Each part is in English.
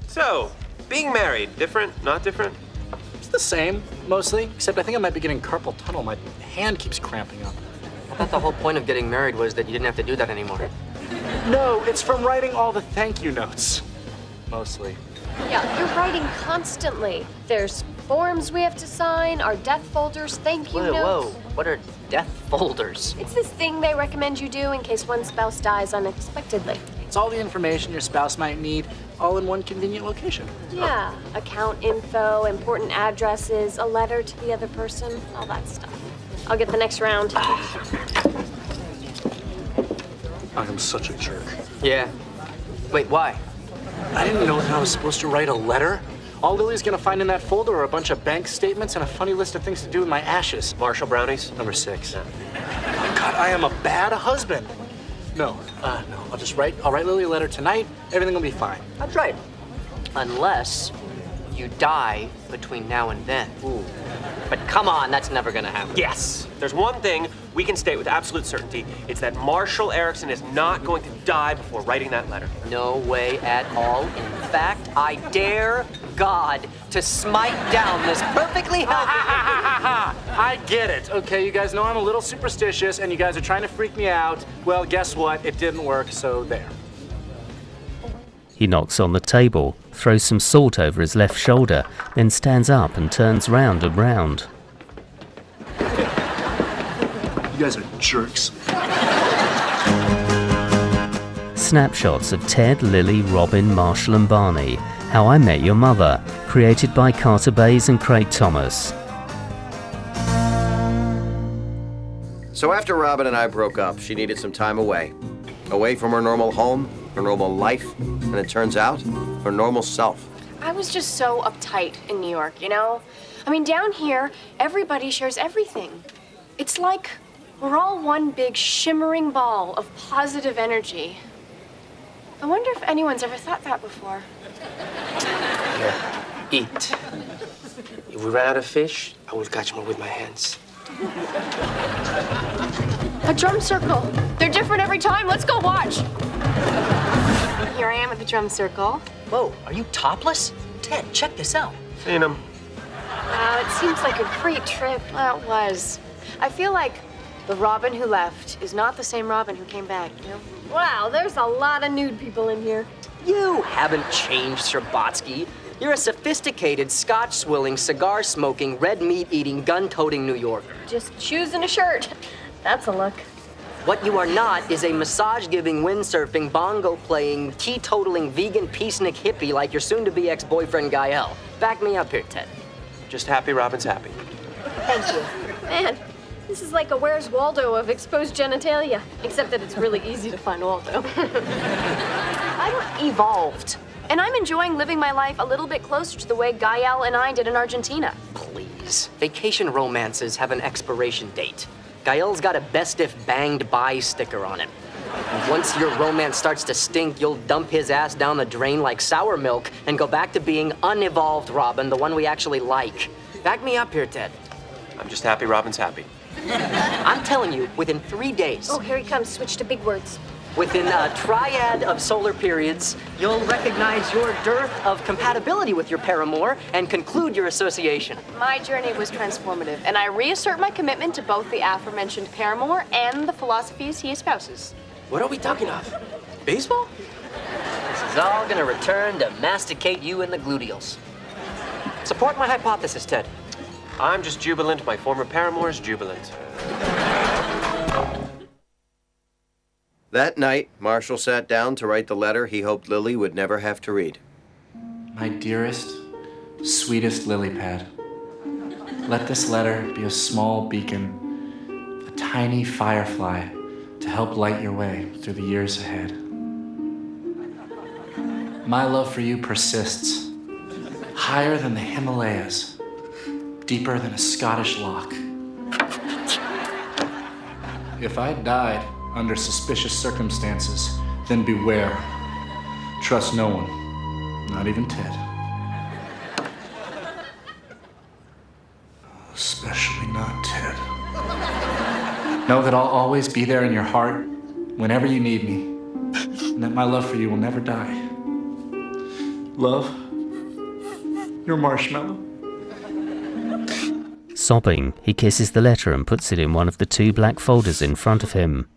So, being married, different, not different? It's the same, mostly, except I think I might be getting carpal tunnel. My hand keeps cramping up. I thought the whole point of getting married was that you didn't have to do that anymore. No, it's from writing all the thank you notes. Mostly. Yeah, you're writing constantly. There's forms we have to sign, our death folders, thank you notes. Whoa, what are death folders? It's this thing they recommend you do in case one spouse dies unexpectedly. It's all the information your spouse might need, all in one convenient location. Yeah, account info, important addresses, a letter to the other person, all that stuff. I'll get the next round. I am such a jerk. Yeah. Wait, why? I didn't know that I was supposed to write a letter. All Lily's gonna find in that folder are a bunch of bank statements and a funny list of things to do with my ashes. Marshall brownies? Number 6. God, I am a bad husband. No. I'll write Lily a letter tonight. Everything will be fine. That's right. Unless you die between now and then. Ooh. But come on, that's never gonna happen. Yes. There's one thing we can state with absolute certainty. It's that Marshall Erickson is not going to die before writing that letter. No way at all. In fact, I dare God to smite down this perfectly healthy... I get it. Okay, you guys know I'm a little superstitious and you guys are trying to freak me out. Well, guess what? It didn't work, so there. He knocks on the table, throws some salt over his left shoulder, then stands up and turns round and round. You guys are jerks. Snapshots of Ted, Lily, Robin, Marshall and Barney. How I Met Your Mother, created by Carter Bays and Craig Thomas. So after Robin and I broke up, she needed some time away. Away from her normal home, her normal life, and it turns out, her normal self. I was just so uptight in New York, you know? I mean, down here, everybody shares everything. It's like we're all one big shimmering ball of positive energy. I wonder if anyone's ever thought that before. Here, eat. If we ran out of fish, I will catch more with my hands. A drum circle. They're different every time. Let's go watch. Here I am at the drum circle. Whoa, are you topless? Ted, check this out. Seen him. Wow, it seems like a great trip. Well, it was. I feel like the Robin who left is not the same Robin who came back, you know? Wow, there's a lot of nude people in here. You haven't changed, Sherbatsky. You're a sophisticated, scotch-swilling, cigar-smoking, red meat-eating, gun-toting New Yorker. Just shoes and a shirt. That's a look. What you are not is a massage-giving, windsurfing, bongo-playing, teetotaling, vegan peacenik hippie like your soon-to-be ex-boyfriend Gael. Back me up here, Ted. Just happy Robin's happy. Thank you. Man, this is like a Where's Waldo of exposed genitalia, except that it's really easy to find Waldo. I'm evolved, and I'm enjoying living my life a little bit closer to the way Gael and I did in Argentina. Please. Vacation romances have an expiration date. Gael's got a best if banged by sticker on him. And once your romance starts to stink, you'll dump his ass down the drain like sour milk and go back to being unevolved Robin, the one we actually like. Back me up here, Ted. I'm just happy Robin's happy. I'm telling you, within 3 days, Oh, here he comes. Switch to big words. within a triad of solar periods, you'll recognize your dearth of compatibility with your paramour and conclude your association. My journey was transformative, and I reassert my commitment to both the aforementioned paramour and the philosophies he espouses. What are we talking of? Baseball? This is all gonna return to masticate you in the gluteals. Support my hypothesis, Ted. I'm just jubilant. My former paramour's jubilant. That night, Marshall sat down to write the letter he hoped Lily would never have to read. My dearest, sweetest lily pad, let this letter be a small beacon, a tiny firefly to help light your way through the years ahead. My love for you persists, higher than the Himalayas, deeper than a Scottish loch. If I died under suspicious circumstances, then beware. Trust no one, not even Ted. Especially not Ted. Know that I'll always be there in your heart whenever you need me, and that my love for you will never die. Love, your marshmallow. Sobbing, he kisses the letter and puts it in one of the 2 black folders in front of him.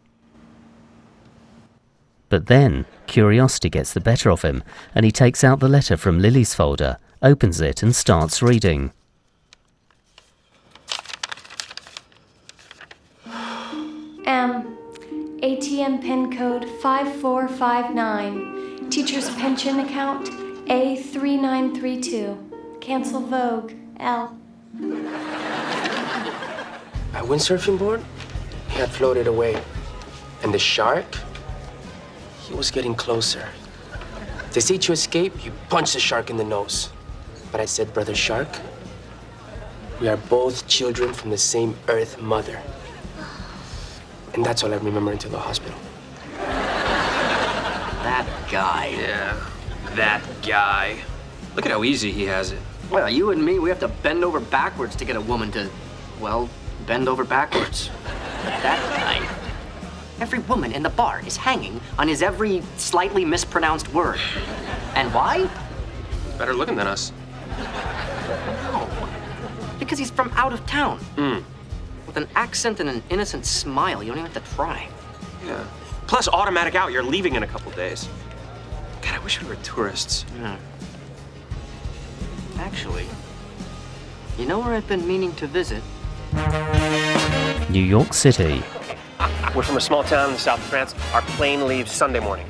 But then, curiosity gets the better of him, and he takes out the letter from Lily's folder, opens it and starts reading. ATM PIN code 5459. Teacher's pension account A3932. Cancel Vogue L. My windsurfing board had floated away. And the shark, he was getting closer. To see to escape, you punched the shark in the nose. But I said, Brother Shark, we are both children from the same Earth Mother. And that's all I remember until the hospital. That guy. Yeah, that guy. Look at how easy he has it. Well, you and me, we have to bend over backwards to get a woman to, well, bend over backwards. That guy. Every woman in the bar is hanging on his every slightly mispronounced word. And why? Better looking than us. No. Because he's from out of town. With an accent and an innocent smile, you don't even have to try. Yeah. Plus, automatic out, you're leaving in a couple days. God, I wish we were tourists. Yeah. Actually, you know where I've been meaning to visit? New York City. We're from a small town in the south of France. Our plane leaves Sunday morning.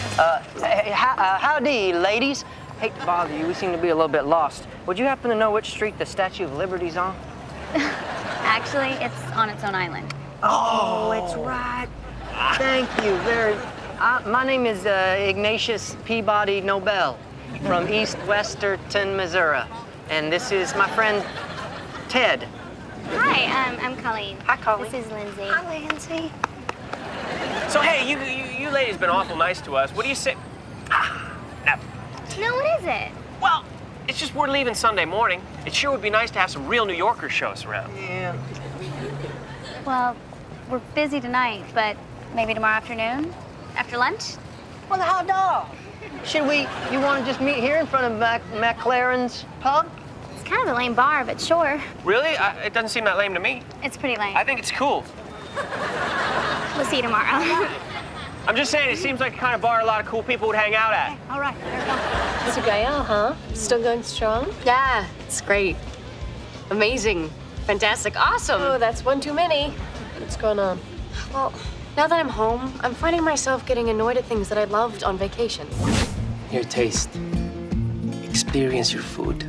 Howdy, ladies. Hate to bother you, we seem to be a little bit lost. Would you happen to know which street the Statue of Liberty's on? Actually, it's on its own island. Oh, it's right. Thank you very. My name is Ignatius Peabody Nobel from East Westerton, Missouri, and this is my friend Ted. Hi, I'm Colleen. Hi, Colleen. This is Lindsay. Hi, Lindsay. So, hey, you ladies been awful nice to us. What do you say? No. No, what is it? Well, it's just we're leaving Sunday morning. It sure would be nice to have some real New Yorkers show us around. Yeah. Well, we're busy tonight, but maybe tomorrow afternoon? After lunch? Well, how dog? You want to just meet here in front of McLaren's pub? It's kind of a lame bar, but sure. Really? It doesn't seem that lame to me. It's pretty lame. I think it's cool. We'll see you tomorrow. I'm just saying, it seems like a kind of bar a lot of cool people would hang out at. All right, there we go. Mr. Gael, huh? Still going strong? Yeah, it's great. Amazing. Fantastic. Awesome. Oh, that's one too many. What's going on? Well, now that I'm home, I'm finding myself getting annoyed at things that I loved on vacation. Here, taste. Experience your food.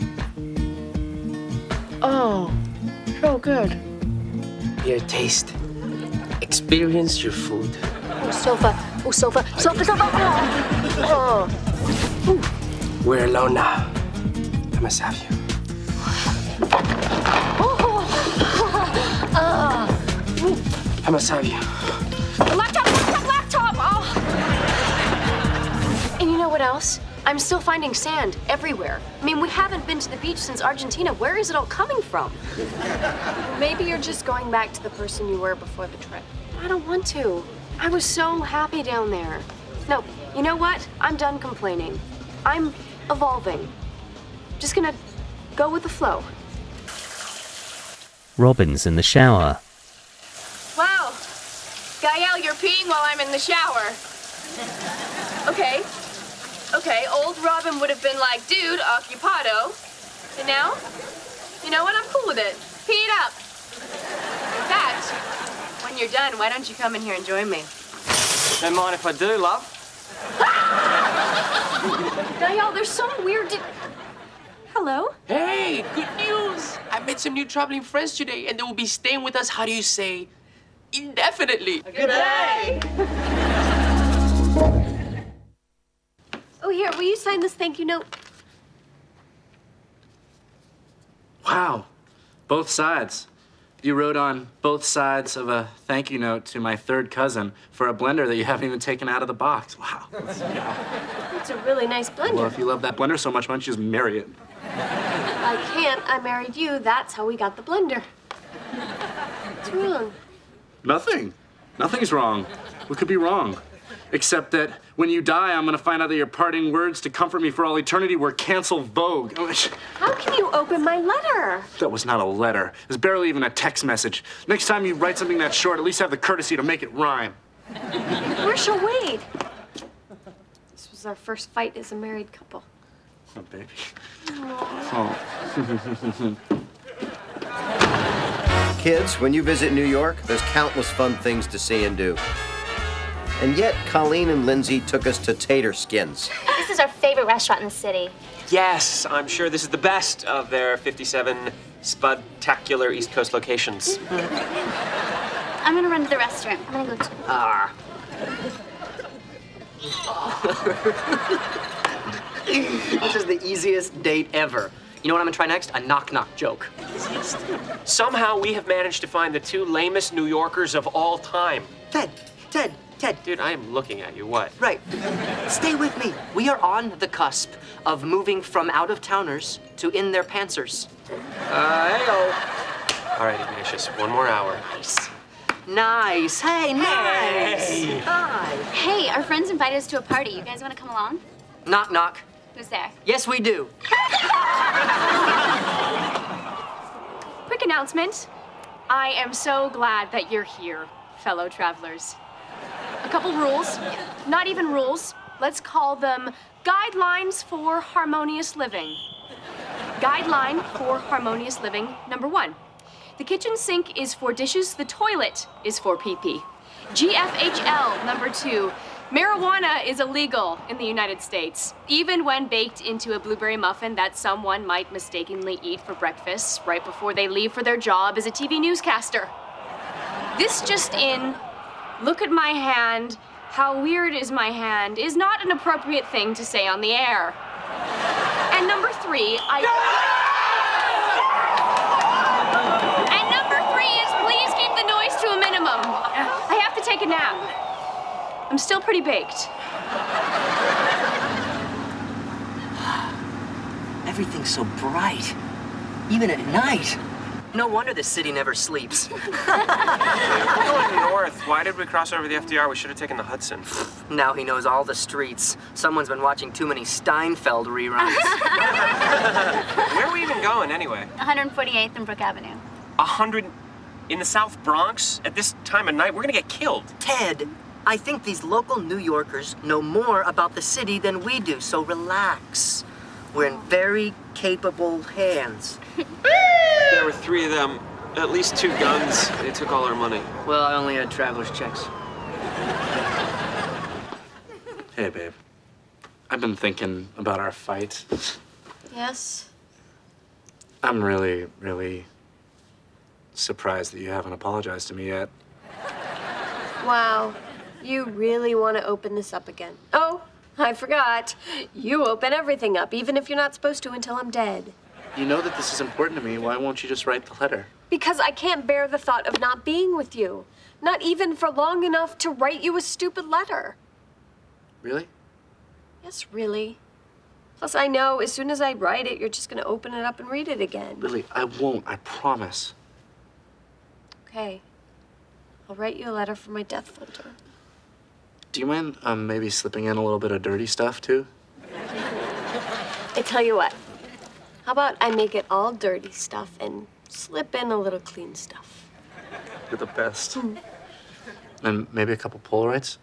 Oh, so good. Here, taste. Experience your food. Oh, sofa. Oh, sofa. Sofa, sofa. Oh. Oh. We're alone now. I must have you. I must have you. Laptop! Oh. And you know what else? I'm still finding sand everywhere. I mean, we haven't been to the beach since Argentina. Where is it all coming from? Maybe you're just going back to the person you were before the trip. I don't want to. I was so happy down there. No, you know what? I'm done complaining. I'm evolving. Just gonna go with the flow. Robin's in the shower. Wow. Gael, you're peeing while I'm in the shower. Okay, old Robin would have been like, dude, occupado. And now, you know what? I'm cool with it. Pee it up. In fact, when you're done, why don't you come in here and join me? Don't mind if I do, love. Gael, there's some weird... Hello? Hey, good news! I met some new traveling friends today, and they will be staying with us, how do you say, indefinitely. Good day. Oh, here, will you sign this thank you note? Wow, both sides. You wrote on both sides of a thank you note to my third cousin for a blender that you haven't even taken out of the box. Wow. It's a really nice blender. Well, if you love that blender so much, why don't you just marry it? I can't. I married you. That's how we got the blender. What's wrong? Nothing. Nothing's wrong. What could be wrong? Except that when you die, I'm gonna find out that your parting words to comfort me for all eternity were cancel Vogue. How can you open my letter? That was not a letter. It was barely even a text message. Next time you write something that short, at least have the courtesy to make it rhyme. Marshall, wait. This was our first fight as a married couple. Oh, baby. Oh. Kids, when you visit New York, there's countless fun things to see and do. And yet, Colleen and Lindsay took us to Tater Skins. This is our favorite restaurant in the city. Yes, I'm sure this is the best of their 57 spectacular East Coast locations. I'm gonna run to the restroom. I'm gonna go too. This is the easiest date ever. You know what I'm gonna try next? A knock-knock joke. Somehow we have managed to find the two lamest New Yorkers of all time. Ted. Dude, I am looking at you. What? Right. Stay with me. We are on the cusp of moving from out-of-towners to in-their-pantsers. Hey-o. All right, Ignatius, one more hour. Nice. Hey, nice. Hey. Hi. Hey, our friends invited us to a party. You guys wanna come along? Knock, knock. Who's there? Yes, we do. Quick announcement. I am so glad that you're here, fellow travelers. A couple rules. Not even rules. Let's call them guidelines for harmonious living. Guideline for harmonious living number 1. The kitchen sink is for dishes, the toilet is for pee-pee. GFHL number 2. Marijuana is illegal in the United States, even when baked into a blueberry muffin that someone might mistakenly eat for breakfast right before they leave for their job as a TV newscaster. This just in, look at my hand, how weird is my hand, is not an appropriate thing to say on the air. And number 3, And number 3 is please keep the noise to a minimum. I have to take a nap. I'm still pretty baked. Everything's so bright, even at night. No wonder this city never sleeps. We're going north. Why did we cross over the FDR? We should have taken the Hudson. Now he knows all the streets. Someone's been watching too many Steinfeld reruns. Where are we even going, anyway? 148th and Brook Avenue. 100 in the South Bronx at this time of night? We're gonna get killed. Ted, I think these local New Yorkers know more about the city than we do, so relax. We're in very capable hands. There were 3 of them, at least 2 guns. They took all our money. Well, I only had traveler's checks. Hey, babe. I've been thinking about our fight. Yes? I'm really, really surprised that you haven't apologized to me yet. Wow. You really want to open this up again. Oh, I forgot. You open everything up, even if you're not supposed to until I'm dead. You know that this is important to me. Why won't you just write the letter? Because I can't bear the thought of not being with you. Not even for long enough to write you a stupid letter. Really? Yes, really. Plus, I know as soon as I write it, you're just going to open it up and read it again. Lily, I won't. I promise. Okay. I'll write you a letter for my death folder. Do you mind maybe slipping in a little bit of dirty stuff, too? I tell you what. How about I make it all dirty stuff and slip in a little clean stuff? You're the best. And maybe a couple Polaroids?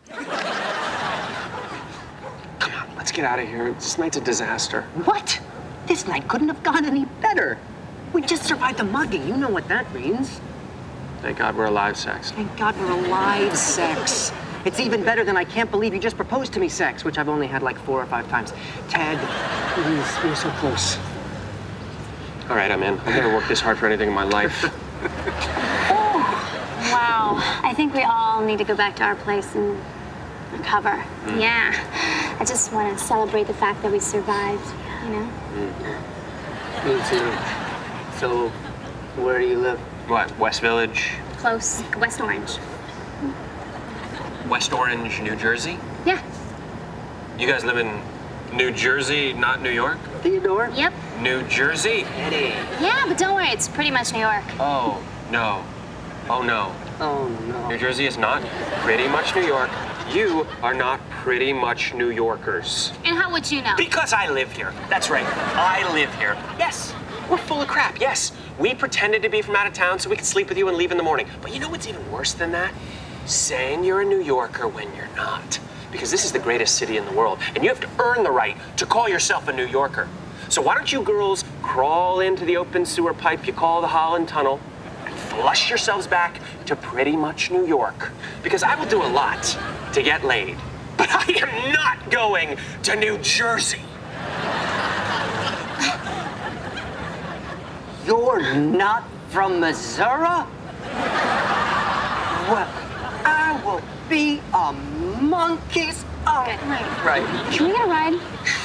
Come on, let's get out of here. This night's a disaster. What? This night couldn't have gone any better. We just survived a mugging. You know what that means. Thank God we're alive, Sex. Thank God we're alive, Sex. It's even better than I can't believe you just proposed to me, Sex, which I've only had like 4 or 5 times. Ted, please, you're so close. All right, I'm in. I've never worked this hard for anything in my life. Wow. I think we all need to go back to our place and recover. Yeah. I just want to celebrate the fact that we survived, you know? Me too. So, where do you live? What, West Village? Close. West Orange. West Orange, New Jersey? Yeah. You guys live in New Jersey, not New York? Theodore? Yep. New Jersey? Eddie. Yeah, but don't worry, it's pretty much New York. Oh, no. Oh, no. Oh, no. New Jersey is not pretty much New York. You are not pretty much New Yorkers. And how would you know? Because I live here. That's right. I live here. Yes, we're full of crap. Yes, we pretended to be from out of town so we could sleep with you and leave in the morning. But you know what's even worse than that? Saying you're a New Yorker when you're not. Because this is the greatest city in the world, and you have to earn the right to call yourself a New Yorker. So why don't you girls crawl into the open sewer pipe you call the Holland Tunnel and flush yourselves back to pretty much New York? Because I will do a lot to get laid, but I am not going to New Jersey. You're not from Missouri? Well, I will be a monkey's Good. Right. Can we get a ride?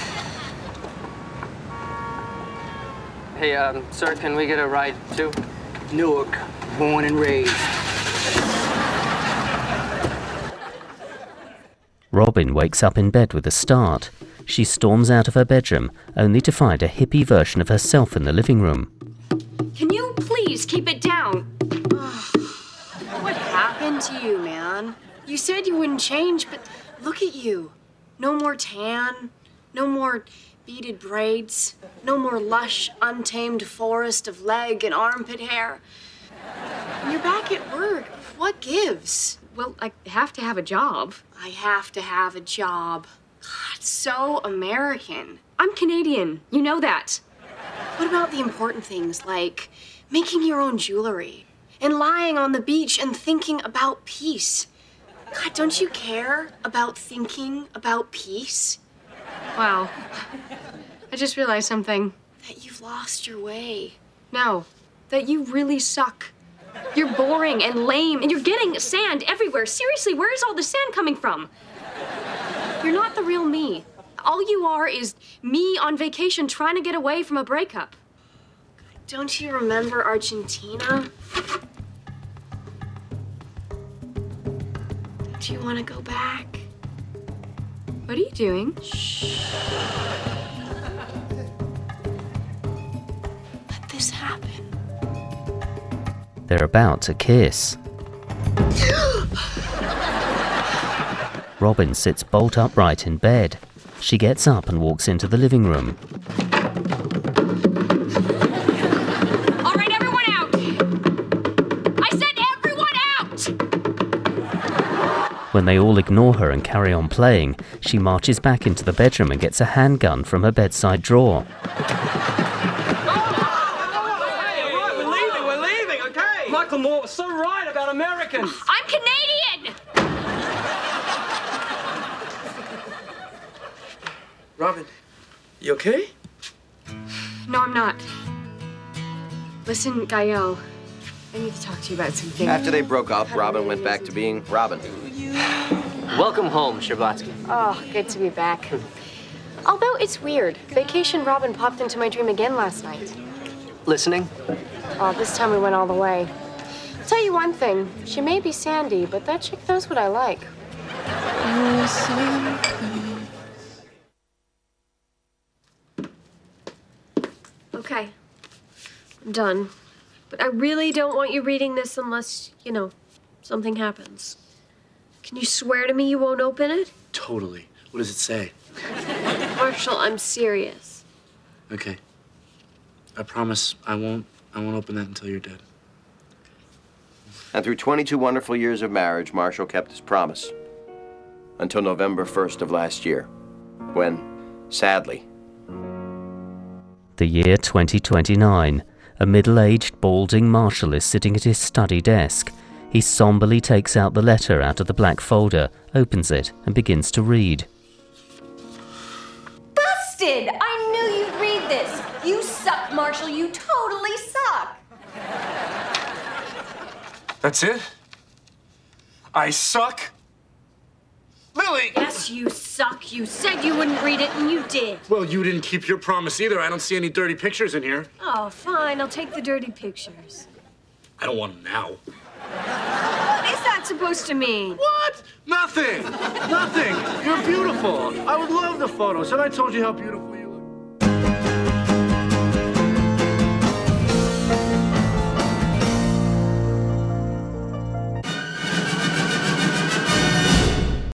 Hey, sir, can we get a ride too? Newark, born and raised. Robin wakes up in bed with a start. She storms out of her bedroom, only to find a hippie version of herself in the living room. Can you please keep it down? What happened to you, man? You said you wouldn't change, but look at you. No more tan, no more beaded braids, no more lush, untamed forest of leg and armpit hair. And you're back at work. What gives? Well, I have to have a job. I have to have a job. God, so American. I'm Canadian. You know that. What about the important things like making your own jewelry and lying on the beach and thinking about peace? God, don't you care about thinking about peace? Wow. I just realized something. That you've lost your way. No, that you really suck. You're boring and lame, and you're getting sand everywhere. Seriously, where is all the sand coming from? You're not the real me. All you are is me on vacation trying to get away from a breakup. Don't you remember Argentina? Do you want to go back? What are you doing? Shh. Let this happen. They're about to kiss. Robin sits bolt upright in bed. She gets up and walks into the living room. All right, everyone out! I said everyone out! When they all ignore her and carry on playing, she marches back into the bedroom and gets a handgun from her bedside drawer. We're leaving, okay? Michael Moore was so right about Americans. I'm Canadian! Robin, you okay? No, I'm not. Listen, Gael, I need to talk to you about something. After they broke up, Robin went back to being Robin. Welcome home, Sherbatsky. Oh, good to be back. Although it's weird, Vacation Robin popped into my dream again last night. Listening? Oh, this time we went all the way. I'll tell you one thing. She may be sandy, but that chick knows what I like. Okay. I'm done. But I really don't want you reading this unless, something happens. Can you swear to me you won't open it? Totally. What does it say? Marshall, I'm serious. Okay. I promise I won't open that until you're dead. And through 22 wonderful years of marriage, Marshall kept his promise. Until November 1st of last year, when, sadly... The year 2029. A middle-aged, balding Marshall is sitting at his study desk. He somberly takes out the letter out of the black folder, opens it, and begins to read. Busted! I knew you'd read this. You suck, Marshall. You totally suck. That's it? I suck? Lily! Yes, you suck. You said you wouldn't read it, and you did. Well, you didn't keep your promise either. I don't see any dirty pictures in here. Oh, fine. I'll take the dirty pictures. I don't want them now. What is that supposed to mean? What? Nothing! Nothing! You're beautiful. I would love the photos, and I told you how beautiful